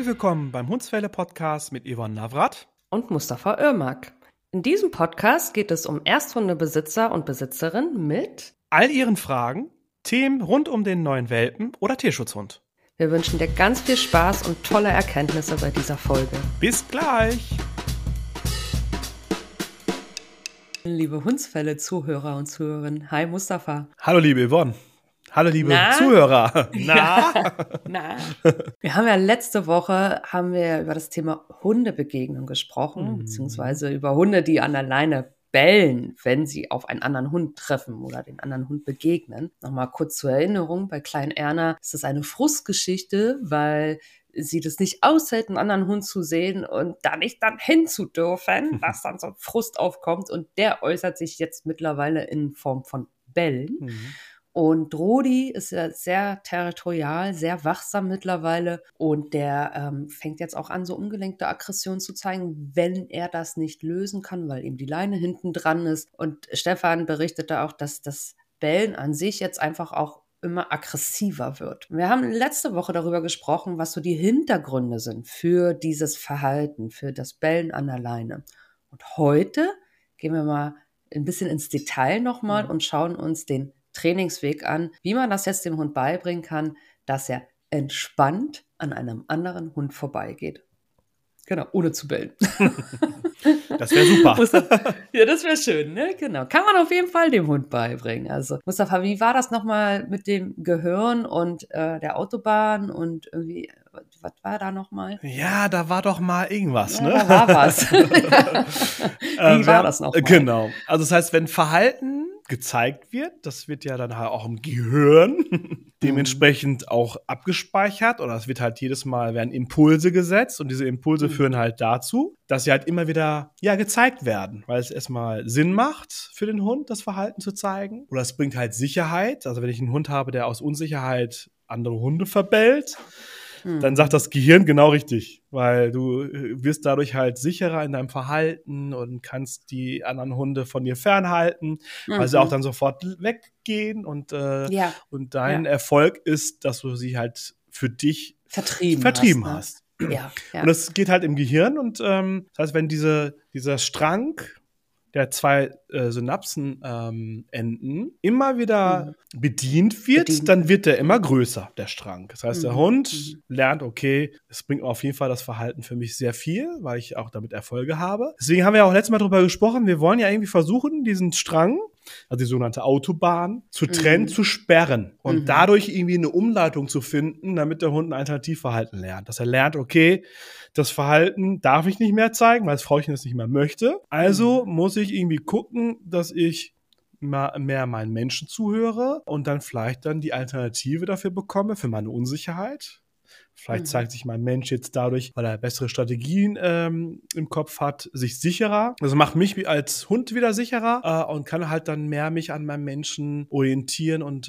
Herzlich willkommen beim Hundswelle-Podcast mit Yvonne Navrat und Mustafa Irmak. In diesem Podcast geht es um Ersthundebesitzer und Besitzerinnen mit all ihren Fragen, Themen rund um den neuen Welpen oder Tierschutzhund. Wir wünschen dir ganz viel Spaß und tolle Erkenntnisse bei dieser Folge. Bis gleich! Liebe Hundswelle-Zuhörer und Zuhörerinnen, hi Mustafa. Hallo liebe Yvonne. Hallo liebe Zuhörer. Na? Wir haben ja letzte Woche über das Thema Hundebegegnung gesprochen, beziehungsweise über Hunde, die an der Leine bellen, wenn sie auf einen anderen Hund treffen oder den anderen Hund begegnen. Nochmal kurz zur Erinnerung, bei Klein Erna ist das eine Frustgeschichte, weil sie das nicht aushält, einen anderen Hund zu sehen und da nicht dann hinzudürfen, dass dann so ein Frust aufkommt und der äußert sich jetzt mittlerweile in Form von Bellen. Und Rudi ist ja sehr territorial, sehr wachsam mittlerweile und der fängt jetzt auch an, so ungelenkte Aggression zu zeigen, wenn er das nicht lösen kann, weil eben die Leine hinten dran ist. Und Stefan berichtete auch, dass das Bellen an sich jetzt einfach auch immer aggressiver wird. Wir haben letzte Woche darüber gesprochen, was so die Hintergründe sind für dieses Verhalten, für das Bellen an der Leine. Und heute gehen wir mal ein bisschen ins Detail nochmal und schauen uns den Trainingsweg an, wie man das jetzt dem Hund beibringen kann, dass er entspannt an einem anderen Hund vorbeigeht. Genau, ohne zu bellen. Das wäre super. Ja, das wäre schön, ne? Genau. Kann man auf jeden Fall dem Hund beibringen. Also, Mustafa, wie war das nochmal mit dem Gehirn und der Autobahn und irgendwie, was war da nochmal? Ja, da war doch mal irgendwas, ne? Da war was. Wie war das nochmal? Genau. Also das heißt, wenn Verhalten gezeigt wird, das wird ja dann halt auch im Gehirn dementsprechend auch abgespeichert oder es wird halt jedes Mal werden Impulse gesetzt und diese Impulse führen halt dazu, dass sie halt immer wieder gezeigt werden, weil es erstmal Sinn macht für den Hund, das Verhalten zu zeigen oder es bringt halt Sicherheit, also wenn ich einen Hund habe, der aus Unsicherheit andere Hunde verbellt, dann sagt das Gehirn genau richtig, weil du wirst dadurch halt sicherer in deinem Verhalten und kannst die anderen Hunde von dir fernhalten, weil sie auch dann sofort weggehen und dein Erfolg ist, dass du sie halt für dich vertrieben hast. Ja. Und das geht halt im Gehirn und das heißt, wenn dieser Strang der zwei Synapsen enden, immer wieder bedient wird, dann wird der immer größer, der Strang. Das heißt, der Hund lernt, okay, es bringt auf jeden Fall das Verhalten für mich sehr viel, weil ich auch damit Erfolge habe. Deswegen haben wir auch letztes Mal darüber gesprochen, wir wollen ja irgendwie versuchen, diesen Strang, also die sogenannte Autobahn, zu trennen, zu sperren und dadurch irgendwie eine Umleitung zu finden, damit der Hund ein Alternativverhalten lernt. Dass er lernt, okay, das Verhalten darf ich nicht mehr zeigen, weil das Frauchen es nicht mehr möchte. Also muss ich irgendwie gucken, dass ich mehr meinen Menschen zuhöre und dann vielleicht dann die Alternative dafür bekomme, für meine Unsicherheit. Vielleicht zeigt sich mein Mensch jetzt dadurch, weil er bessere Strategien im Kopf hat, sich sicherer. Also macht mich als Hund wieder sicherer und kann halt dann mehr mich an meinem Menschen orientieren und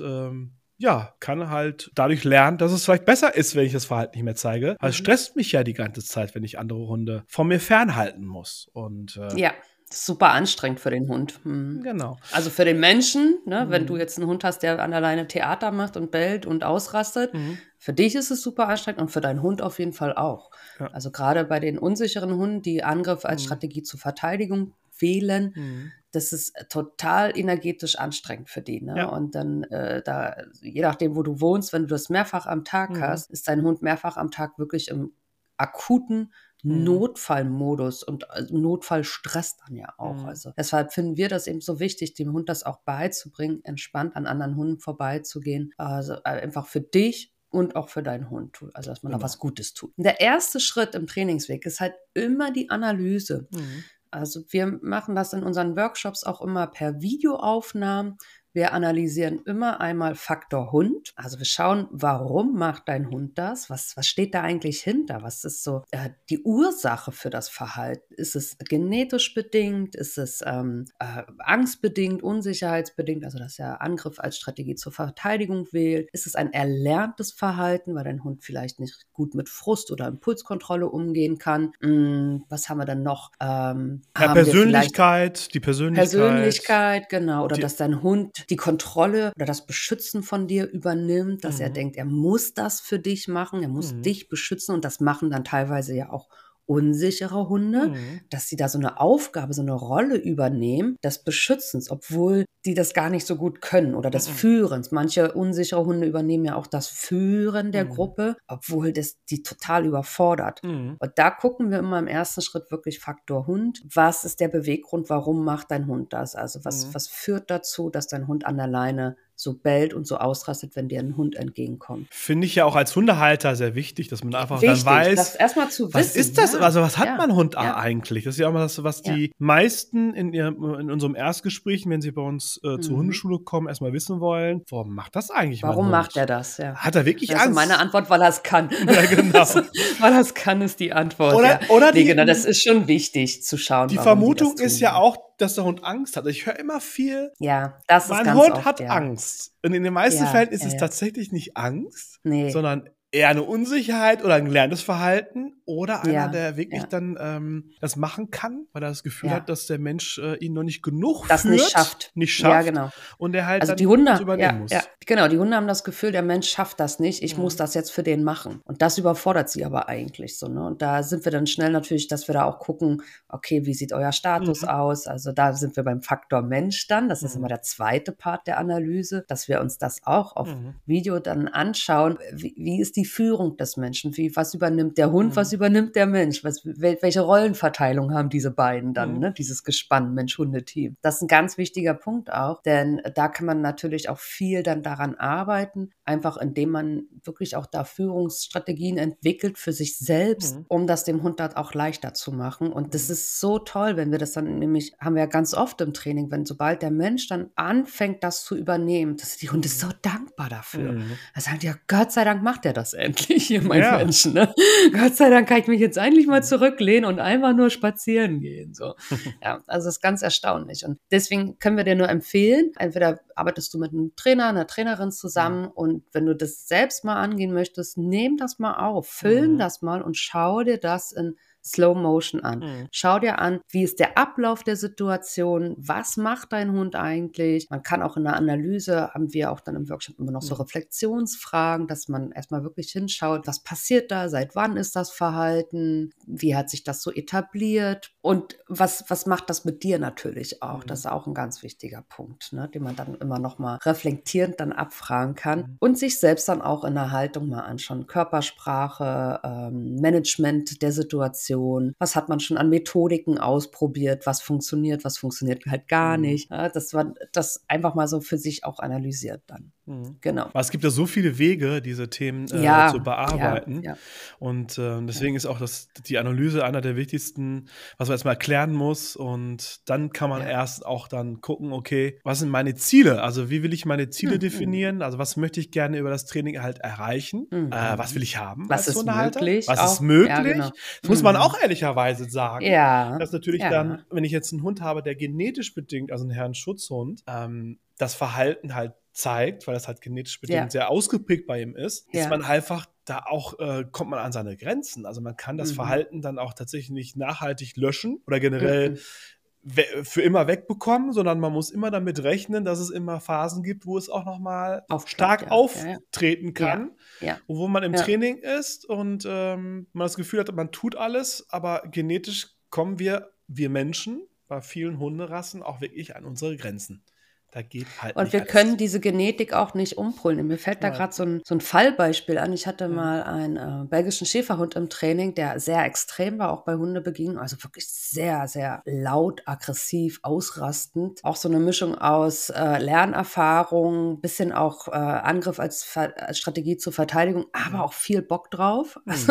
kann halt dadurch lernen, dass es vielleicht besser ist, wenn ich das Verhalten nicht mehr zeige. Weil es stresst mich ja die ganze Zeit, wenn ich andere Hunde von mir fernhalten muss. Und das ist super anstrengend für den Hund. Genau. Also für den Menschen, ne, wenn du jetzt einen Hund hast, der an der Leine Theater macht und bellt und ausrastet, für dich ist es super anstrengend und für deinen Hund auf jeden Fall auch. Ja. Also gerade bei den unsicheren Hunden, die Angriff als Strategie zur Verteidigung wählen, das ist total energetisch anstrengend für die. Ne? Ja. Und dann, je nachdem, wo du wohnst, wenn du das mehrfach am Tag hast, ist dein Hund mehrfach am Tag wirklich im akuten Notfallmodus und Notfallstress dann ja auch. Also deshalb finden wir das eben so wichtig, dem Hund das auch beizubringen, entspannt an anderen Hunden vorbeizugehen. Also einfach für dich und auch für deinen Hund, also dass man da was Gutes tut. Der erste Schritt im Trainingsweg ist halt immer die Analyse. Also wir machen das in unseren Workshops auch immer per Videoaufnahmen. Wir analysieren immer einmal Faktor Hund. Also wir schauen, warum macht dein Hund das? Was steht da eigentlich hinter? Was ist so die Ursache für das Verhalten? Ist es genetisch bedingt? Ist es angstbedingt, unsicherheitsbedingt? Also dass er Angriff als Strategie zur Verteidigung wählt? Ist es ein erlerntes Verhalten, weil dein Hund vielleicht nicht gut mit Frust oder Impulskontrolle umgehen kann? Was haben wir dann noch? Die Persönlichkeit. Persönlichkeit, genau. Oder dass dein Hund die Kontrolle oder das Beschützen von dir übernimmt, dass er denkt, er muss das für dich machen, er muss dich beschützen und das machen dann teilweise ja auch unsichere Hunde, dass sie da so eine Aufgabe, so eine Rolle übernehmen, des Beschützens, obwohl die das gar nicht so gut können oder des Führens. Manche unsichere Hunde übernehmen ja auch das Führen der Gruppe, obwohl das die total überfordert. Und da gucken wir immer im ersten Schritt wirklich Faktor Hund. Was ist der Beweggrund, warum macht dein Hund das? Also was führt dazu, dass dein Hund an der Leine so bellt und so ausrastet, wenn dir ein Hund entgegenkommt. Finde ich ja auch als Hundehalter sehr wichtig, dass man einfach dann weiß, das erstmal zu was wissen. ist das? Ja. Also was hat mein Hund eigentlich? Das ist ja auch mal das, was die meisten in unserem Erstgespräch, wenn sie bei uns zur Hundeschule kommen, erstmal wissen wollen, warum macht das eigentlich mein Hund? Warum macht er das? Ja. Hat er wirklich Angst? Also meine Antwort, weil er es kann. Ja, genau. Weil er es kann, ist die Antwort. Oder genau, das ist schon wichtig zu schauen. Die Vermutung ist ja auch, dass der Hund Angst hat. Ich höre immer viel, das ist mein ganz Hund oft, hat Angst. Und in den meisten Fällen ist es tatsächlich nicht Angst, sondern eher eine Unsicherheit oder ein gelerntes Verhalten oder einer, der wirklich dann das machen kann, weil er das Gefühl hat, dass der Mensch ihn noch nicht genug das führt, nicht schafft. Ja, genau. Und der halt also dann die Hunde, übernehmen muss. Ja, genau, die Hunde haben das Gefühl, der Mensch schafft das nicht, ich muss das jetzt für den machen. Und das überfordert sie aber eigentlich so, ne? Und da sind wir dann schnell natürlich, dass wir da auch gucken, okay, wie sieht euer Status aus? Also da sind wir beim Faktor Mensch dann, das ist immer der zweite Part der Analyse, dass wir uns das auch auf Video dann anschauen, wie ist die Führung des Menschen, was übernimmt der Hund, was übernimmt der Mensch, welche Rollenverteilung haben diese beiden dann, ne? Dieses Gespann Mensch-Hunde-Team. Das ist ein ganz wichtiger Punkt auch, denn da kann man natürlich auch viel dann daran arbeiten, einfach indem man wirklich auch da Führungsstrategien entwickelt für sich selbst, um das dem Hund dann auch leichter zu machen. Und das ist so toll, wenn wir das dann nämlich, haben wir ja ganz oft im Training, sobald der Mensch dann anfängt, das zu übernehmen, dass die Hunde so dankbar dafür. Er sagt, ja, Gott sei Dank macht er das endlich hier, mein Mensch. Ne? Gott sei Dank kann ich mich jetzt endlich mal zurücklehnen und einfach nur spazieren gehen. So. Ja, also das ist ganz erstaunlich. Und deswegen können wir dir nur empfehlen, entweder arbeitest du mit einem Trainer, einer Trainerin zusammen und wenn du das selbst mal angehen möchtest, nimm das mal auf, film das mal und schau dir das in Slow Motion an. Schau dir an, wie ist der Ablauf der Situation, was macht dein Hund eigentlich? Man kann auch in der Analyse, haben wir auch dann im Workshop immer noch so Reflexionsfragen, dass man erstmal wirklich hinschaut, was passiert da, seit wann ist das Verhalten, wie hat sich das so etabliert und was macht das mit dir natürlich auch? Das ist auch ein ganz wichtiger Punkt, ne, den man dann immer noch mal reflektierend dann abfragen kann und sich selbst dann auch in der Haltung mal anschauen. Körpersprache, Management der Situation, was hat man schon an Methodiken ausprobiert, was funktioniert halt gar nicht. Ja, dass man das einfach mal so für sich auch analysiert dann. Genau. Aber es gibt ja so viele Wege, diese Themen zu bearbeiten. Und deswegen ist auch die Analyse einer der wichtigsten, was man erstmal erklären muss. Und dann kann man erst auch dann gucken, okay, was sind meine Ziele? Also wie will ich meine Ziele definieren? Also was möchte ich gerne über das Training halt erreichen? Was will ich haben? Was ist möglich? Was ist möglich? Ja, genau. Das muss man auch ehrlicherweise sagen. Ja. Dass natürlich dann, wenn ich jetzt einen Hund habe, der genetisch bedingt, also einen Herrenschutzhund, das Verhalten halt zeigt, weil das halt genetisch bedingt sehr ausgeprägt bei ihm ist man einfach da auch, kommt man an seine Grenzen. Also man kann das Verhalten dann auch tatsächlich nicht nachhaltig löschen oder generell für immer wegbekommen, sondern man muss immer damit rechnen, dass es immer Phasen gibt, wo es auch nochmal stark auftreten kann, und wo man im Training ist und man das Gefühl hat, man tut alles, aber genetisch kommen wir Menschen bei vielen Hunderassen auch wirklich an unsere Grenzen. Da geht halt und wir können diese Genetik auch nicht umpolen. Mir fällt da gerade so ein Fallbeispiel an. Ich hatte mal einen belgischen Schäferhund im Training, der sehr extrem war, auch bei Hundebegegnungen. Also wirklich sehr, sehr laut, aggressiv, ausrastend. Auch so eine Mischung aus Lernerfahrung, bisschen auch Angriff als Strategie zur Verteidigung, aber auch viel Bock drauf. Also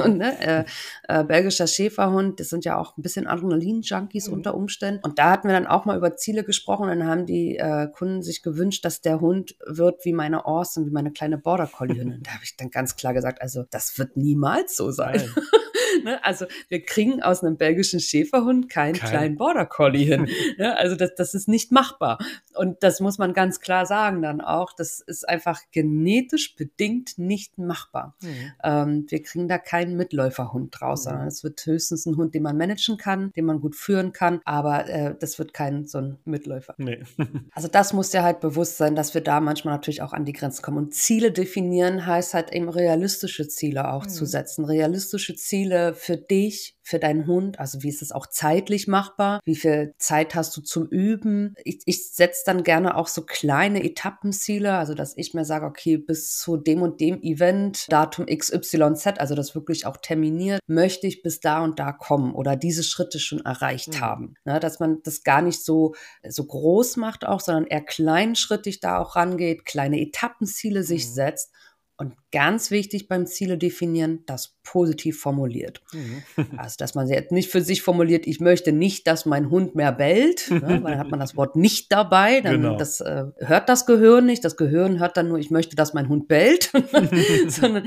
belgischer Schäferhund, das sind ja auch ein bisschen Adrenalin-Junkies unter Umständen. Und da hatten wir dann auch mal über Ziele gesprochen. Dann haben die Kunden sich gewünscht, dass der Hund wird wie meine Austin, wie meine kleine Border Collie Hündin. Da habe ich dann ganz klar gesagt, also das wird niemals so sein. Ne? Also wir kriegen aus einem belgischen Schäferhund keinen kleinen Border Collie hin. Ne? Also das ist nicht machbar. Und das muss man ganz klar sagen dann auch. Das ist einfach genetisch bedingt nicht machbar. Wir kriegen da keinen Mitläuferhund draus, sondern es wird höchstens ein Hund, den man managen kann, den man gut führen kann, aber das wird kein so ein Mitläufer. Nee. Also das muss dir halt bewusst sein, dass wir da manchmal natürlich auch an die Grenzen kommen. Und Ziele definieren heißt halt eben realistische Ziele auch zu setzen. Realistische Ziele für dich, für deinen Hund. Also wie ist es auch zeitlich machbar? Wie viel Zeit hast du zum Üben? Ich setze dann gerne auch so kleine Etappenziele, also dass ich mir sage, okay, bis zu dem und dem Event, Datum XYZ, also das wirklich auch terminiert, möchte ich bis da und da kommen oder diese Schritte schon erreicht haben. Ne, dass man das gar nicht so groß macht auch, sondern eher kleinschrittig da auch rangeht, kleine Etappenziele sich setzt. Und ganz wichtig beim Ziele definieren, das positiv formuliert. Also, dass man jetzt nicht für sich formuliert, ich möchte nicht, dass mein Hund mehr bellt, ne, weil dann hat man das Wort nicht dabei, dann hört das Gehirn nicht. Das Gehirn hört dann nur, ich möchte, dass mein Hund bellt. Sondern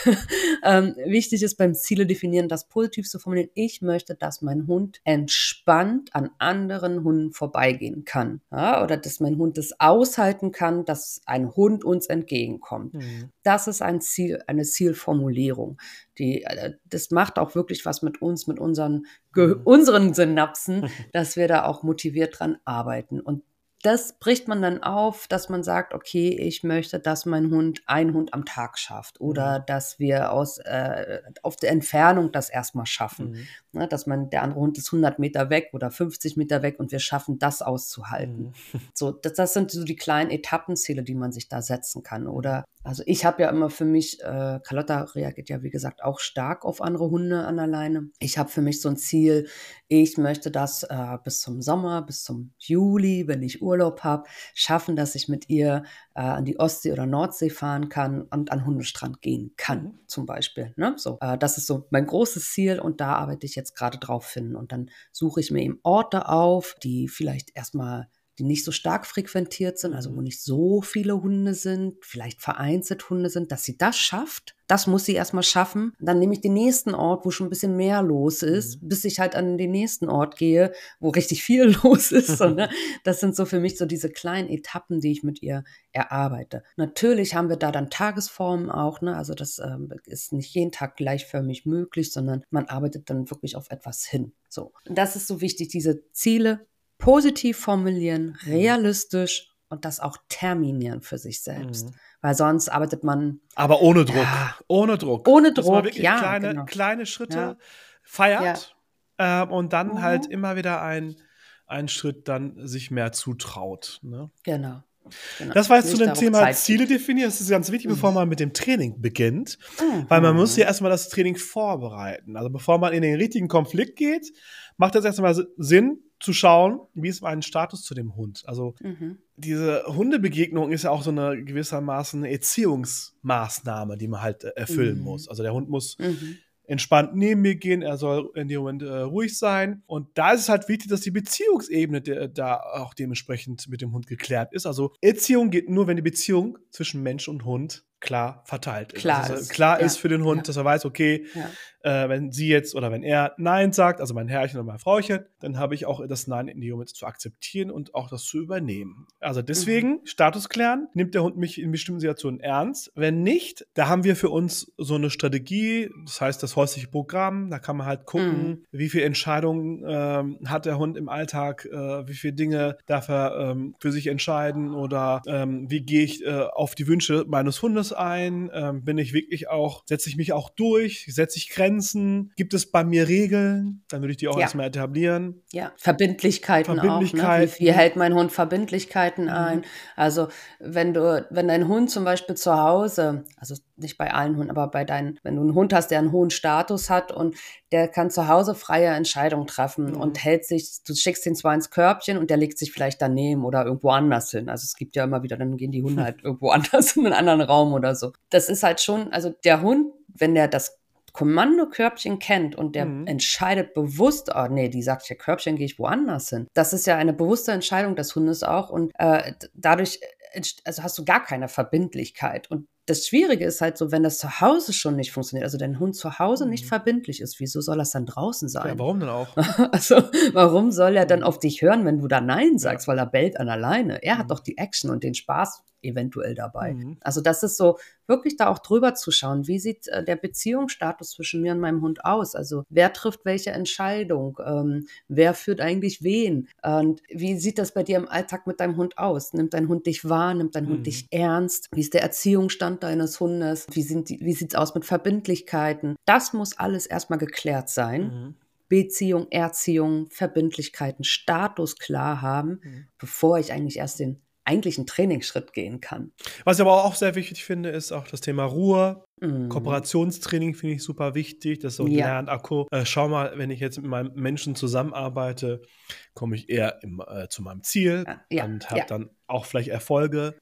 wichtig ist beim Ziele definieren, das positiv zu formulieren. Ich möchte, dass mein Hund entspannt an anderen Hunden vorbeigehen kann. Ja, oder dass mein Hund es aushalten kann, dass ein Hund uns entgegenkommt. Das ist ein Ziel, eine Zielformulierung. Das macht auch wirklich was mit uns, mit unseren Synapsen, dass wir da auch motiviert dran arbeiten. Und das bricht man dann auf, dass man sagt, okay, ich möchte, dass mein Hund einen Hund am Tag schafft oder dass wir auf der Entfernung das erstmal schaffen. Ne, dass der andere Hund ist 100 Meter weg oder 50 Meter weg und wir schaffen das auszuhalten. So, das sind so die kleinen Etappenziele, die man sich da setzen kann. Oder also ich habe ja immer für mich, Carlotta reagiert ja wie gesagt auch stark auf andere Hunde an der Leine. Ich habe für mich so ein Ziel, ich möchte das bis zum Sommer, bis zum Juli, wenn ich Urlaub habe, schaffen, dass ich mit ihr an die Ostsee oder Nordsee fahren kann und an Hundestrand gehen kann, zum Beispiel. Ne? So, das ist so mein großes Ziel und da arbeite ich jetzt gerade drauf hin. Und dann suche ich mir eben Orte auf, die vielleicht erstmal die nicht so stark frequentiert sind, also wo nicht so viele Hunde sind, vielleicht vereinzelt Hunde sind, dass sie das schafft. Das muss sie erstmal schaffen. Dann nehme ich den nächsten Ort, wo schon ein bisschen mehr los ist, bis ich halt an den nächsten Ort gehe, wo richtig viel los ist. So, ne? Das sind so für mich so diese kleinen Etappen, die ich mit ihr erarbeite. Natürlich haben wir da dann Tagesformen auch, ne? Also das ist nicht jeden Tag gleichförmig möglich, sondern man arbeitet dann wirklich auf etwas hin. So. Und das ist so wichtig, diese Ziele positiv formulieren, realistisch und das auch terminieren für sich selbst. Weil sonst arbeitet man... Aber ohne Druck. Ohne Druck. Ohne Dass man Druck, wirklich kleine Schritte feiert und dann halt immer wieder einen Schritt dann sich mehr zutraut. Ne? Genau. Das war jetzt zu dem Thema Ziele definieren. Das ist ganz wichtig, bevor man mit dem Training beginnt. Weil man muss ja erstmal das Training vorbereiten. Also bevor man in den richtigen Konflikt geht, macht das erstmal Sinn, zu schauen, wie ist mein Status zu dem Hund. Also diese Hundebegegnung ist ja auch so eine gewissermaßen Erziehungsmaßnahme, die man halt erfüllen muss. Also der Hund muss entspannt neben mir gehen, er soll in dem Moment ruhig sein. Und da ist es halt wichtig, dass die Beziehungsebene da auch dementsprechend mit dem Hund geklärt ist. Also Erziehung geht nur, wenn die Beziehung zwischen Mensch und Hund klar verteilt ist. Klar ist für den Hund, dass er weiß, okay, wenn sie jetzt oder wenn er Nein sagt, also mein Herrchen oder mein Frauchen, dann habe ich auch das Nein in die Moment zu akzeptieren und auch das zu übernehmen. Also deswegen, Status klären, nimmt der Hund mich in bestimmten Situationen ernst. Wenn nicht, da haben wir für uns so eine Strategie, das heißt das häusliche Programm, da kann man halt gucken, wie viele Entscheidungen hat der Hund im Alltag, wie viele Dinge darf er für sich entscheiden oder wie gehe ich auf die Wünsche meines Hundes ein, bin ich wirklich auch, setze ich mich auch durch, setze ich Grenzen, gibt es bei mir Regeln, dann würde ich die auch erstmal etablieren. Ja, Verbindlichkeiten auch, ne? Wie hält mein Hund Verbindlichkeiten ein? Also wenn dein Hund zum Beispiel zu Hause, also nicht bei allen Hunden, aber wenn du einen Hund hast, der einen hohen Status hat und der kann zu Hause freie Entscheidungen treffen und du schickst ihn zwar ins Körbchen und der legt sich vielleicht daneben oder irgendwo anders hin. Also es gibt ja immer wieder, dann gehen die Hunde halt irgendwo anders in einen anderen Raum oder so. Das ist halt schon, also der Hund, wenn der das Kommandokörbchen kennt und der entscheidet bewusst, oh nee, die sagt ja Körbchen, gehe ich woanders hin. Das ist ja eine bewusste Entscheidung des Hundes auch und dadurch also hast du gar keine Verbindlichkeit und das Schwierige ist halt so, wenn das zu Hause schon nicht funktioniert, also dein Hund zu Hause nicht verbindlich ist, wieso soll das dann draußen sein? Ja, warum denn auch? Also, warum soll er dann auf dich hören, wenn du da Nein sagst, weil er bellt an alleine? Er hat doch die Action und den Spaß eventuell dabei. Also das ist so, wirklich da auch drüber zu schauen, wie sieht der Beziehungsstatus zwischen mir und meinem Hund aus? Also wer trifft welche Entscheidung? Wer führt eigentlich wen? Und wie sieht das bei dir im Alltag mit deinem Hund aus? Nimmt dein Hund dich wahr? Nimmt dein Hund dich ernst? Wie ist der Erziehungsstand deines Hundes? Wie sieht es aus mit Verbindlichkeiten? Das muss alles erstmal geklärt sein. Beziehung, Erziehung, Verbindlichkeiten, Status klar haben, bevor ich eigentlich erst den eigentlichen Trainingsschritt gehen kann. Was ich aber auch sehr wichtig finde, ist auch das Thema Ruhe. Kooperationstraining finde ich super wichtig, dass so lernt, schau mal, wenn ich jetzt mit meinem Menschen zusammenarbeite, komme ich eher zu meinem Ziel und habe dann auch vielleicht Erfolge.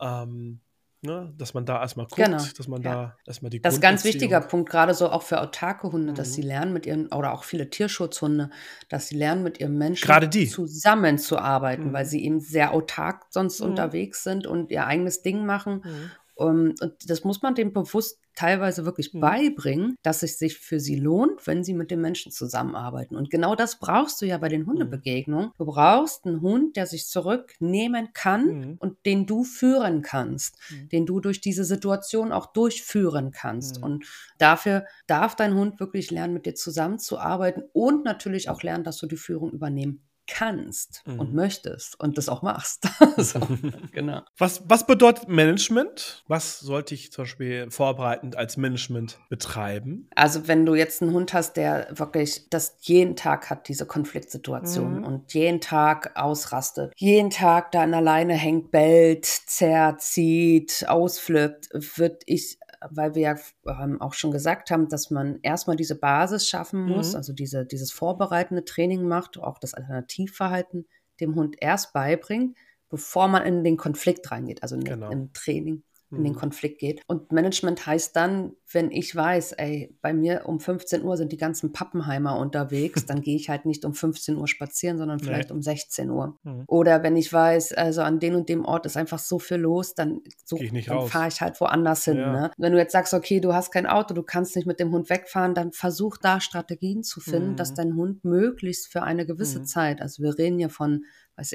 Ne, dass man da erstmal guckt, dass man da erstmal die Das ist ein ganz wichtiger Punkt, gerade so auch für autarke Hunde, dass sie lernen mit ihren, oder auch viele Tierschutzhunde, dass sie lernen mit ihrem Menschen zusammenzuarbeiten, weil sie eben sehr autark sonst unterwegs sind und ihr eigenes Ding machen. Und das muss man dem bewusst teilweise wirklich beibringen, dass es sich für sie lohnt, wenn sie mit dem Menschen zusammenarbeiten. Und genau das brauchst du ja bei den Hundebegegnungen. Du brauchst einen Hund, der sich zurücknehmen kann und den du führen kannst, den du durch diese Situation auch durchführen kannst. Und dafür darf dein Hund wirklich lernen, mit dir zusammenzuarbeiten und natürlich auch lernen, dass du die Führung übernehmen kannst und möchtest und das auch machst. So, genau. Was bedeutet Management? Was sollte ich zum Beispiel vorbereitend als Management betreiben? Also wenn du jetzt einen Hund hast, der wirklich das jeden Tag hat, diese Konfliktsituation und jeden Tag ausrastet, jeden Tag da an der Leine hängt, bellt, zerrt, zieht, ausflippt, würde ich, weil wir ja auch schon gesagt haben, dass man erstmal diese Basis schaffen muss, also dieses vorbereitende Training macht, auch das Alternativverhalten dem Hund erst beibringt, bevor man in den Konflikt reingeht, also im Training in den Konflikt geht. Und Management heißt dann, wenn ich weiß, ey, bei mir um 15 Uhr sind die ganzen Pappenheimer unterwegs, dann gehe ich halt nicht um 15 Uhr spazieren, sondern vielleicht um 16 Uhr. Oder wenn ich weiß, also an dem und dem Ort ist einfach so viel los, dann fahre ich halt woanders hin. Ne? Wenn du jetzt sagst, okay, du hast kein Auto, du kannst nicht mit dem Hund wegfahren, dann versuch da Strategien zu finden, dass dein Hund möglichst für eine gewisse Zeit, also wir reden ja von,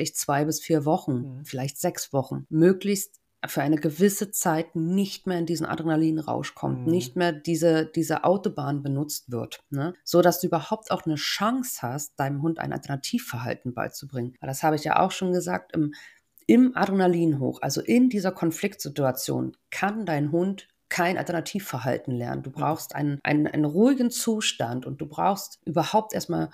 2 bis 4 Wochen, vielleicht 6 Wochen, möglichst für eine gewisse Zeit nicht mehr in diesen Adrenalinrausch kommt, nicht mehr diese Autobahn benutzt wird, ne? So dass du überhaupt auch eine Chance hast, deinem Hund ein Alternativverhalten beizubringen. Weil das habe ich ja auch schon gesagt, im Adrenalinhoch, also in dieser Konfliktsituation, kann dein Hund kein Alternativverhalten lernen. Du brauchst einen ruhigen Zustand und du brauchst überhaupt erstmal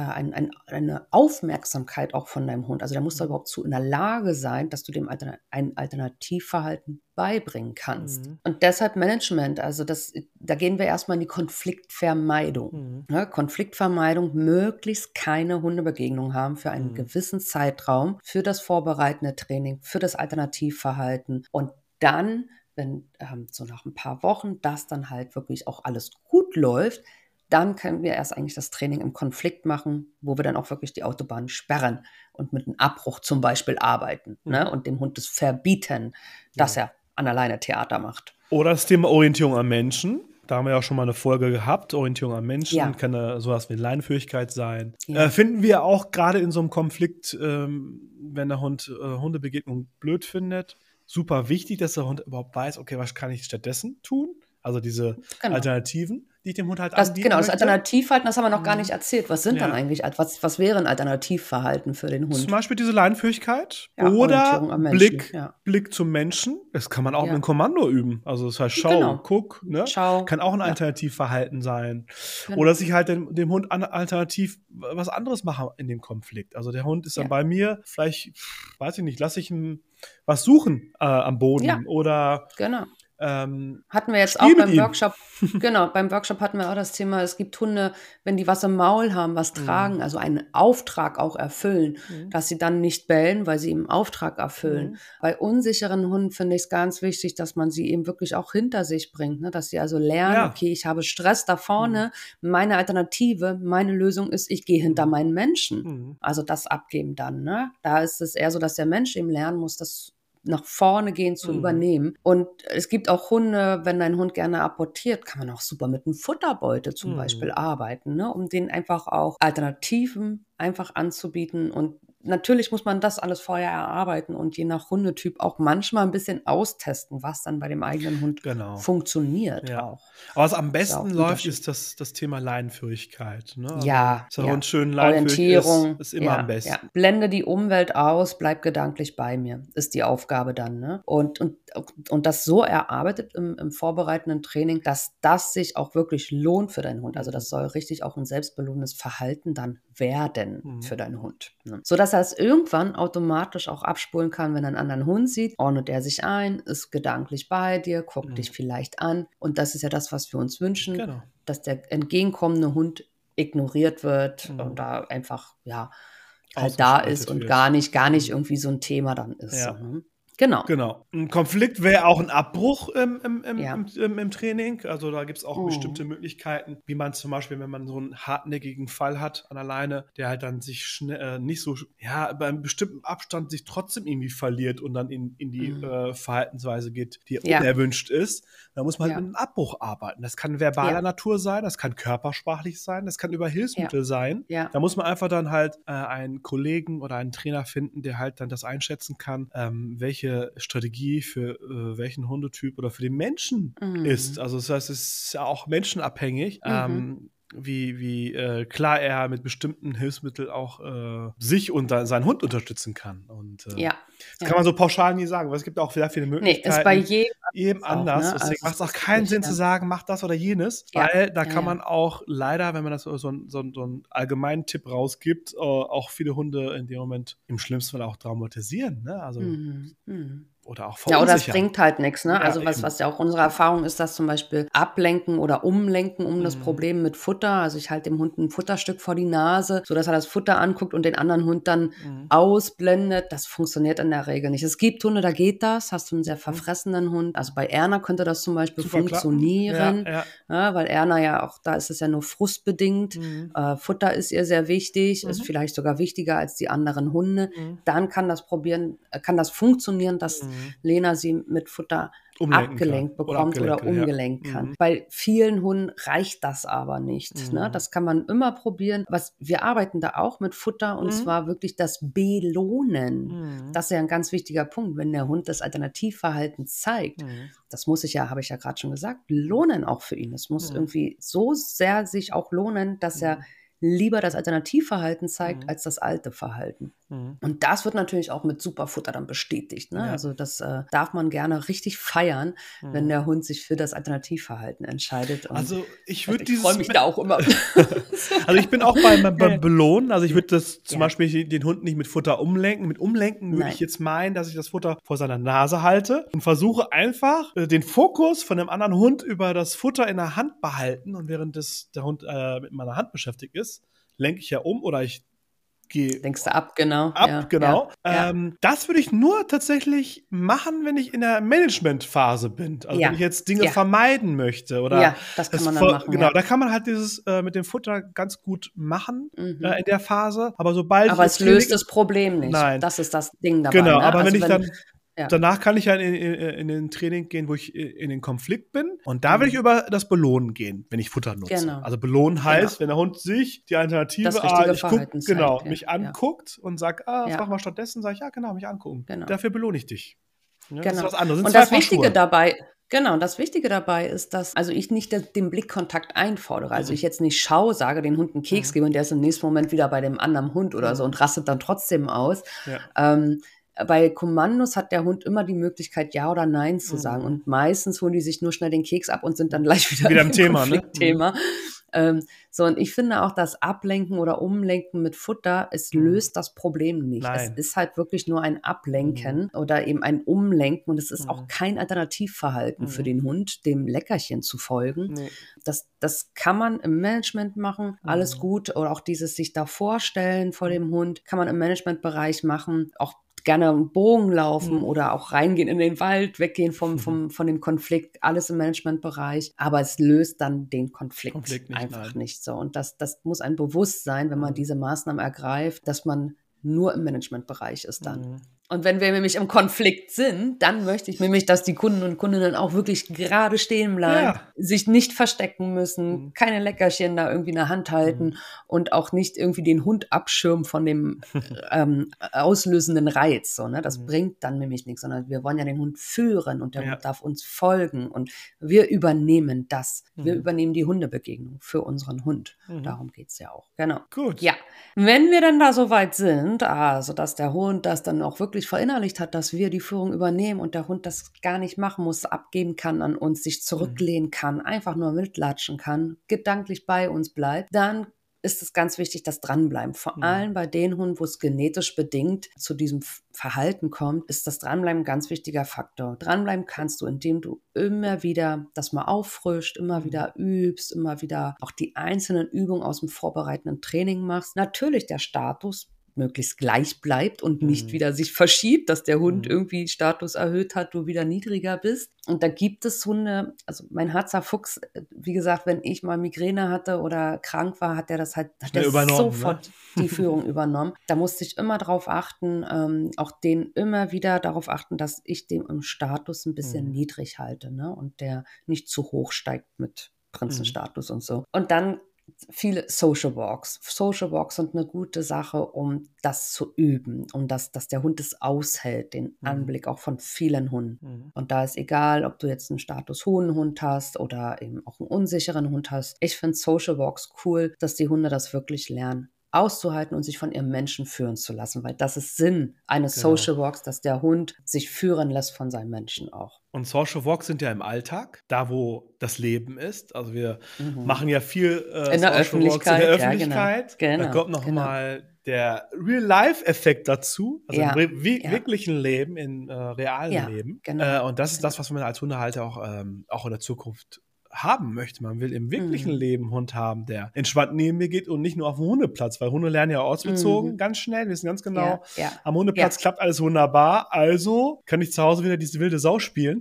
eine Aufmerksamkeit auch von deinem Hund. Also der muss da überhaupt in der Lage sein, dass du dem ein Alternativverhalten beibringen kannst. Und deshalb Management, also da gehen wir erstmal in die Konfliktvermeidung. Ne? Konfliktvermeidung, möglichst keine Hundebegegnung haben für einen gewissen Zeitraum, für das vorbereitende Training, für das Alternativverhalten und dann, wenn so nach ein paar Wochen das dann halt wirklich auch alles gut läuft, dann können wir erst eigentlich das Training im Konflikt machen, wo wir dann auch wirklich die Autobahn sperren und mit einem Abbruch zum Beispiel arbeiten, ne? Und dem Hund das verbieten, dass er an der Leine Theater macht. Oder das Thema Orientierung am Menschen. Da haben wir ja auch schon mal eine Folge gehabt. Orientierung am Menschen kann sowas wie Leinenführigkeit sein. Finden wir auch gerade in so einem Konflikt, wenn der Hund Hundebegegnung blöd findet, super wichtig, dass der Hund überhaupt weiß, okay, was kann ich stattdessen tun? Also diese Alternativen, die ich dem Hund halt anbieten Genau, das möchte. Alternativverhalten, das haben wir noch gar nicht erzählt. Was sind dann eigentlich, was wäre ein Alternativverhalten für den Hund? Zum Beispiel diese Leinenführigkeit oder Blick zum Menschen. Das kann man auch mit einem Kommando üben. Also das heißt, schau, guck, ne? Kann auch ein Alternativverhalten sein. Oder dass ich halt dem Hund alternativ was anderes mache in dem Konflikt. Also der Hund ist dann bei mir, vielleicht, weiß ich nicht, lasse ich ihm was suchen am Boden oder hatten wir jetzt auch beim Workshop, beim Workshop hatten wir auch das Thema, es gibt Hunde, wenn die was im Maul haben, was tragen, also einen Auftrag auch erfüllen, dass sie dann nicht bellen, weil sie im Auftrag erfüllen. Bei unsicheren Hunden finde ich es ganz wichtig, dass man sie eben wirklich auch hinter sich bringt, ne? Dass sie also lernen, okay, ich habe Stress da vorne, meine Alternative, meine Lösung ist, ich gehe hinter meinen Menschen. Also das abgeben dann, ne? Da ist es eher so, dass der Mensch eben lernen muss, dass nach vorne gehen, zu übernehmen. Und es gibt auch Hunde, wenn dein Hund gerne apportiert, kann man auch super mit einem Futterbeutel zum Beispiel arbeiten, ne? Um denen einfach auch Alternativen einfach anzubieten. Und natürlich muss man das alles vorher erarbeiten und je nach Hundetyp auch manchmal ein bisschen austesten, was dann bei dem eigenen Hund funktioniert auch. Aber was am besten läuft, ist das Thema Leinenführigkeit. Ne? Also, Ja, dass der Hund schön leinenführig Orientierung ist immer am besten. Ja. Blende die Umwelt aus, bleib gedanklich bei mir, ist die Aufgabe dann. Ne? Und das so erarbeitet im vorbereitenden Training, dass das sich auch wirklich lohnt für deinen Hund. Also das soll richtig auch ein selbstbelohnendes Verhalten dann werden für deinen Hund. Ne? Sodass er es irgendwann automatisch auch abspulen kann, wenn er einen anderen Hund sieht, ordnet er sich ein, ist gedanklich bei dir, guckt dich vielleicht an. Und das ist ja das, was wir uns wünschen, dass der entgegenkommende Hund ignoriert wird und da einfach, halt da ist und gar nicht irgendwie so ein Thema dann ist. Ja. So, ne? Genau. Ein Konflikt wäre auch ein Abbruch im Training. Also da gibt es auch bestimmte Möglichkeiten, wie man zum Beispiel, wenn man so einen hartnäckigen Fall hat an der Leine, der halt dann sich nicht so, bei einem bestimmten Abstand sich trotzdem irgendwie verliert und dann in die Verhaltensweise geht, die unerwünscht ist. Da muss man halt mit einem Abbruch arbeiten. Das kann verbaler Natur sein, das kann körpersprachlich sein, das kann über Hilfsmittel sein. Ja. Da muss man einfach dann halt einen Kollegen oder einen Trainer finden, der halt dann das einschätzen kann, welche Strategie für welchen Hundetyp oder für den Menschen ist. Also das heißt, es ist ja auch menschenabhängig, wie klar er mit bestimmten Hilfsmitteln auch sich und seinen Hund unterstützen kann. Und das kann man so pauschal nie sagen, weil es gibt auch sehr viele Möglichkeiten. Ist bei jedem anders. Ne? Deswegen macht es auch keinen Sinn zu sagen, mach das oder jenes, weil da kann man auch leider, wenn man das so einen allgemeinen Tipp rausgibt, auch viele Hunde in dem Moment im schlimmsten Fall auch traumatisieren. Ne? Also oder auch verunsichern. Oder es bringt halt nichts, ne? Also was ja auch unsere Erfahrung ist, dass zum Beispiel Ablenken oder Umlenken um das Problem mit Futter, also ich halte dem Hund ein Futterstück vor die Nase, sodass er das Futter anguckt und den anderen Hund dann ausblendet, das funktioniert in der Regel nicht. Es gibt Hunde, da geht das, hast du einen sehr verfressenen Hund, also bei Erna könnte das zum Beispiel funktionieren, weil Erna ja auch, da ist es ja nur frustbedingt, Futter ist ihr sehr wichtig, ist vielleicht sogar wichtiger als die anderen Hunde, dann kann das funktionieren, dass Lena sie mit Futter abgelenkt bekommt oder umgelenkt kann. Bei vielen Hunden reicht das aber nicht. Ne? Das kann man immer probieren. Wir arbeiten da auch mit Futter und zwar wirklich das Belohnen. Das ist ja ein ganz wichtiger Punkt. Wenn der Hund das Alternativverhalten zeigt, das muss habe ich ja gerade schon gesagt, lohnen auch für ihn. Es muss irgendwie so sehr sich auch lohnen, dass er lieber das Alternativverhalten zeigt als das alte Verhalten. Und das wird natürlich auch mit Superfutter dann bestätigt. Ne? Also das darf man gerne richtig feiern, wenn der Hund sich für das Alternativverhalten entscheidet. Und also ich freue mich da auch immer. Also ich bin auch beim Belohnen. Also ich würde das zum Beispiel den Hund nicht mit Futter umlenken. Mit umlenken würde ich jetzt meinen, dass ich das Futter vor seiner Nase halte und versuche einfach den Fokus von dem anderen Hund über das Futter in der Hand behalten. Und während der Hund mit meiner Hand beschäftigt ist, lenke ich ja um oder ich Lenkst du ab, genau. Das würde ich nur tatsächlich machen, wenn ich in der Managementphase bin. Also wenn ich jetzt Dinge vermeiden möchte. Oder das kann man dann machen. Genau, da kann man halt dieses mit dem Futter ganz gut machen in der Phase. Aber es löst das Problem nicht. Nein. Das ist das Ding dabei. Genau, ne? aber wenn ich dann danach kann ich ja in den Training gehen, wo ich in den Konflikt bin. Und da will ich über das Belohnen gehen, wenn ich Futter nutze. Genau. Also Belohnen heißt, wenn der Hund sich die Alternative mich anguckt und sagt, was machen wir stattdessen, sage ich, ja genau, mich angucken. Genau. Dafür belohne ich dich. Ja, das ist was anderes. Und das Wichtige dabei ist, dass ich nicht den Blickkontakt einfordere. Also ich jetzt nicht schaue, sage, den Hund einen Keks gebe und der ist im nächsten Moment wieder bei dem anderen Hund oder so und rastet dann trotzdem aus. Ja. Bei Kommandos hat der Hund immer die Möglichkeit, Ja oder Nein zu sagen. Und meistens holen die sich nur schnell den Keks ab und sind dann gleich wieder im Konfliktthema. Und ich finde auch, das Ablenken oder Umlenken mit Futter, es löst das Problem nicht. Nein. Es ist halt wirklich nur ein Ablenken oder eben ein Umlenken und es ist auch kein Alternativverhalten für den Hund, dem Leckerchen zu folgen. Nee. Das kann man im Management machen, alles gut. Oder auch dieses sich da vorstellen vor dem Hund, kann man im Managementbereich machen. Auch gerne einen Bogen laufen oder auch reingehen in den Wald, weggehen von dem Konflikt, alles im Managementbereich. Aber es löst dann den Konflikt einfach nicht so. Und das muss ein Bewusstsein, wenn man diese Maßnahmen ergreift, dass man nur im Managementbereich ist dann. Und wenn wir nämlich im Konflikt sind, dann möchte ich nämlich, dass die Kunden und Kundinnen auch wirklich gerade stehen bleiben, sich nicht verstecken müssen, keine Leckerchen da irgendwie in der Hand halten und auch nicht irgendwie den Hund abschirmen von dem auslösenden Reiz. So, ne? Das bringt dann nämlich nichts, sondern wir wollen ja den Hund führen und der Hund darf uns folgen und wir übernehmen das. Wir übernehmen die Hundebegegnung für unseren Hund. Darum geht es ja auch. Genau. Gut. Ja. Wenn wir dann da so weit sind, also dass der Hund das dann auch wirklich verinnerlicht hat, dass wir die Führung übernehmen und der Hund das gar nicht machen muss, abgeben kann an uns, sich zurücklehnen kann, einfach nur mitlatschen kann, gedanklich bei uns bleibt, dann ist es ganz wichtig, das Dranbleiben. Vor allem bei den Hunden, wo es genetisch bedingt zu diesem Verhalten kommt, ist das Dranbleiben ein ganz wichtiger Faktor. Dranbleiben kannst du, indem du immer wieder das mal auffrischt, immer wieder übst, immer wieder auch die einzelnen Übungen aus dem vorbereitenden Training machst. Natürlich der Status möglichst gleich bleibt und nicht wieder sich verschiebt, dass der Hund irgendwie Status erhöht hat, du wieder niedriger bist. Und da gibt es Hunde, also mein Harzer Fuchs, wie gesagt, wenn ich mal Migräne hatte oder krank war, hat der das halt hat der sofort die Führung übernommen. Da musste ich immer darauf achten, auch den immer wieder darauf achten, dass ich dem im Status ein bisschen niedrig halte, ne? Und der nicht zu hoch steigt mit Prinzenstatus und so. Und dann viele Social Walks. Social Walks sind eine gute Sache, um das zu üben, dass der Hund es aushält, den Anblick auch von vielen Hunden. Und da ist egal, ob du jetzt einen Status hohen Hund hast oder eben auch einen unsicheren Hund hast. Ich finde Social Walks cool, dass die Hunde das wirklich lernen, auszuhalten und sich von ihrem Menschen führen zu lassen, weil das ist Sinn eines Social Walks, dass der Hund sich führen lässt von seinem Menschen auch. Und Social Walks sind ja im Alltag, da wo das Leben ist. Also wir machen ja viel in der Social Walks in der Öffentlichkeit. Ja, genau. Da kommt noch mal der Real-Life-Effekt dazu, also im wirklichen Leben, im realen Leben. Genau. Und das ist das, was man als Hundehalter auch in der Zukunft haben möchte. Man will im wirklichen Leben einen Hund haben, der entspannt neben mir geht und nicht nur auf dem Hundeplatz, weil Hunde lernen ja ortsbezogen ganz schnell, wir wissen ganz genau, am Hundeplatz klappt alles wunderbar, also kann ich zu Hause wieder diese wilde Sau spielen.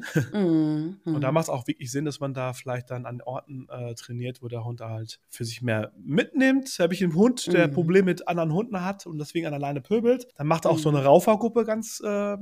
Und da macht es auch wirklich Sinn, dass man da vielleicht dann an Orten trainiert, wo der Hund halt für sich mehr mitnimmt. Habe ich einen Hund, der Probleme mit anderen Hunden hat und deswegen alleine pöbelt, dann macht auch so eine Raufergruppe ganz,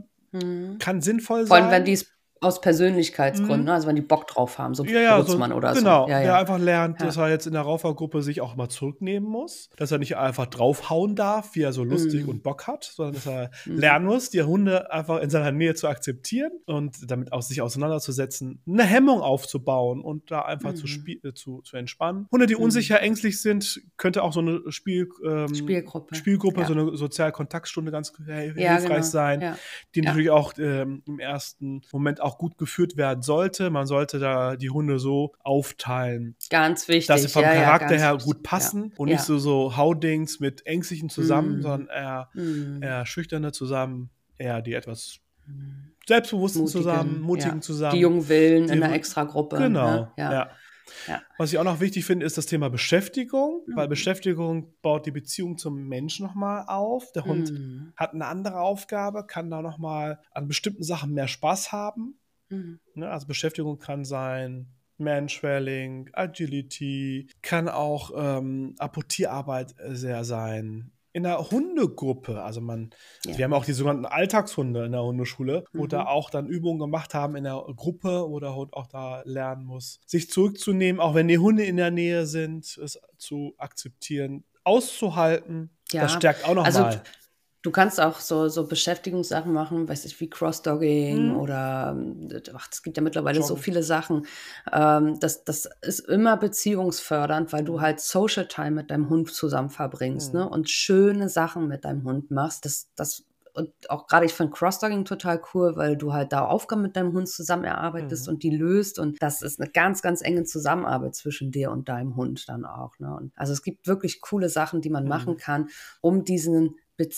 kann sinnvoll sein. Vor allem, wenn die es aus Persönlichkeitsgründen, also wenn die Bock drauf haben, so Brutzmann oder so. Genau, der einfach lernt, dass er jetzt in der Raufergruppe sich auch mal zurücknehmen muss, dass er nicht einfach draufhauen darf, wie er so lustig und Bock hat, sondern dass er lernen muss, die Hunde einfach in seiner Nähe zu akzeptieren und damit auch sich auseinanderzusetzen, eine Hemmung aufzubauen und da einfach zu entspannen. Hunde, die unsicher, ängstlich sind, könnte auch so eine Spielgruppe, so eine Sozialkontaktstunde ganz hilfreich sein, die natürlich auch im ersten Moment auch gut geführt werden sollte. Man sollte da die Hunde so aufteilen. Ganz wichtig. Dass sie vom Charakter her gut passen und nicht so Haudings mit Ängstlichen zusammen, sondern eher Schüchterne zusammen, eher die etwas Selbstbewussten zusammen, Mutigen zusammen. Die jungen Willen in einer Extragruppe. Genau, ne? Ja. Was ich auch noch wichtig finde, ist das Thema Beschäftigung, weil Beschäftigung baut die Beziehung zum Menschen nochmal auf. Der Hund hat eine andere Aufgabe, kann da nochmal an bestimmten Sachen mehr Spaß haben. Ne, also Beschäftigung kann sein Mantrailing, Agility, kann auch Apportierarbeit sehr sein. In der Hundegruppe, also wir haben auch die sogenannten Alltagshunde in der Hundeschule, wo da auch dann Übungen gemacht haben in der Gruppe, wo der Hund auch da lernen muss, sich zurückzunehmen, auch wenn die Hunde in der Nähe sind, es zu akzeptieren, auszuhalten. Das stärkt auch nochmal. Du kannst auch so Beschäftigungssachen machen, weiß ich, wie Cross-Dogging oder es gibt ja mittlerweile so viele Sachen. Das ist immer beziehungsfördernd, weil du halt Social Time mit deinem Hund zusammen verbringst, ne? Und schöne Sachen mit deinem Hund machst. Und auch gerade, ich finde Cross-Dogging total cool, weil du halt da Aufgaben mit deinem Hund zusammen erarbeitest und die löst. Und das ist eine ganz, ganz enge Zusammenarbeit zwischen dir und deinem Hund dann auch. Ne? Und also es gibt wirklich coole Sachen, die man machen kann, um diesen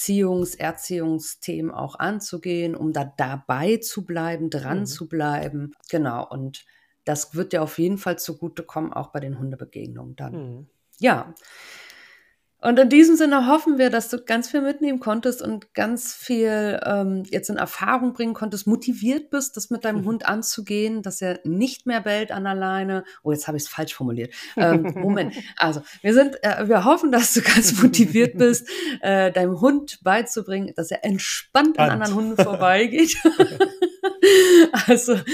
Erziehungsthemen auch anzugehen, um da dabei zu bleiben, dran zu bleiben. Genau, und das wird dir auf jeden Fall zugutekommen, auch bei den Hundebegegnungen dann. Ja. Und in diesem Sinne hoffen wir, dass du ganz viel mitnehmen konntest und ganz viel jetzt in Erfahrung bringen konntest, motiviert bist, das mit deinem Hund anzugehen, dass er nicht mehr bellt an der Leine. Oh, jetzt habe ich es falsch formuliert. Moment. Also, wir hoffen, dass du ganz motiviert bist, deinem Hund beizubringen, dass er entspannt an anderen Hunden vorbeigeht. Also,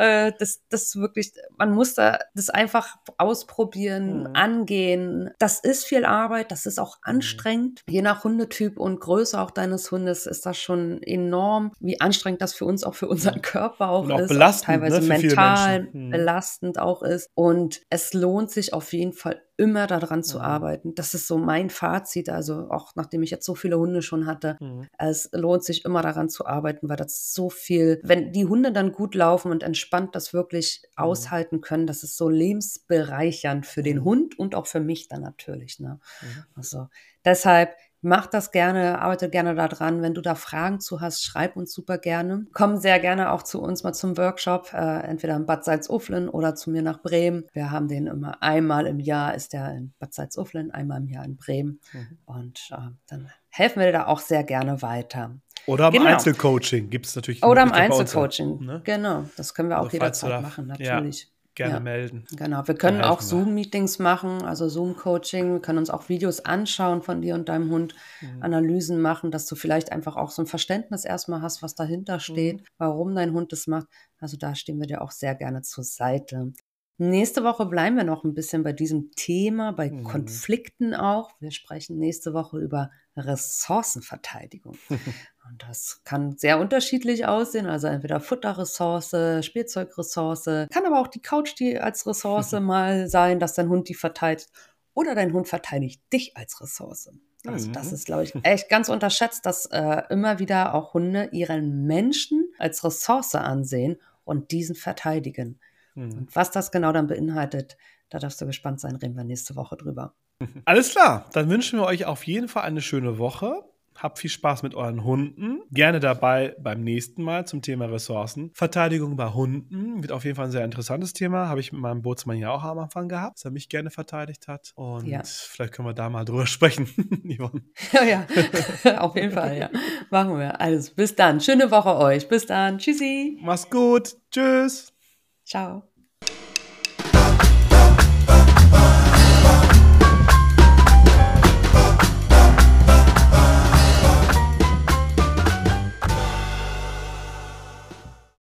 das wirklich, man muss da das einfach ausprobieren, angehen. Das ist viel Arbeit, das ist auch anstrengend. Je nach Hundetyp und Größe auch deines Hundes ist das schon enorm, wie anstrengend das für uns, auch für unseren Körper auch und ist. belastend, auch teilweise ne, für mental belastend auch ist. Und es lohnt sich auf jeden Fall immer daran zu arbeiten. Das ist so mein Fazit, also auch nachdem ich jetzt so viele Hunde schon hatte. Es lohnt sich immer daran zu arbeiten, weil das so viel, wenn die Hunde dann gut laufen und entspannt das wirklich aushalten können, das ist so lebensbereichernd für den Hund und auch für mich dann natürlich. Ne? Also deshalb mach das gerne, arbeite gerne daran. Wenn du da Fragen zu hast, schreib uns super gerne. Komm sehr gerne auch zu uns mal zum Workshop, entweder in Bad Salzuflen oder zu mir nach Bremen. Wir haben den immer einmal im Jahr, ist der in Bad Salzuflen, einmal im Jahr in Bremen. Und dann helfen wir dir da auch sehr gerne weiter. Oder im Einzelcoaching gibt es natürlich. Oder im Einzelcoaching, ne? Genau. Das können wir also auch jederzeit machen, natürlich. Ja. Gerne melden. Genau, wir können auch Zoom-Meetings machen, also Zoom-Coaching. Wir können uns auch Videos anschauen von dir und deinem Hund, Analysen machen, dass du vielleicht einfach auch so ein Verständnis erstmal hast, was dahinter steht, warum dein Hund das macht. Also da stehen wir dir auch sehr gerne zur Seite. Nächste Woche bleiben wir noch ein bisschen bei diesem Thema, bei Konflikten auch. Wir sprechen nächste Woche über Ressourcenverteidigung. Und das kann sehr unterschiedlich aussehen, also entweder Futterressource, Spielzeugressource, kann aber auch die Couch, die als Ressource mal sein, dass dein Hund die verteidigt oder dein Hund verteidigt dich als Ressource. Also das ist, glaube ich, echt ganz unterschätzt, dass immer wieder auch Hunde ihren Menschen als Ressource ansehen und diesen verteidigen. Und was das genau dann beinhaltet, da darfst du gespannt sein, reden wir nächste Woche drüber. Alles klar, dann wünschen wir euch auf jeden Fall eine schöne Woche. Habt viel Spaß mit euren Hunden. Gerne dabei beim nächsten Mal zum Thema Ressourcen. Verteidigung bei Hunden wird auf jeden Fall ein sehr interessantes Thema. Habe ich mit meinem Bootsmann ja auch am Anfang gehabt, dass er mich gerne verteidigt hat. Und vielleicht können wir da mal drüber sprechen, Yvonne. Ja, auf jeden Fall, ja. Machen wir. Also bis dann. Schöne Woche euch. Bis dann. Tschüssi. Mach's gut. Tschüss. Ciao.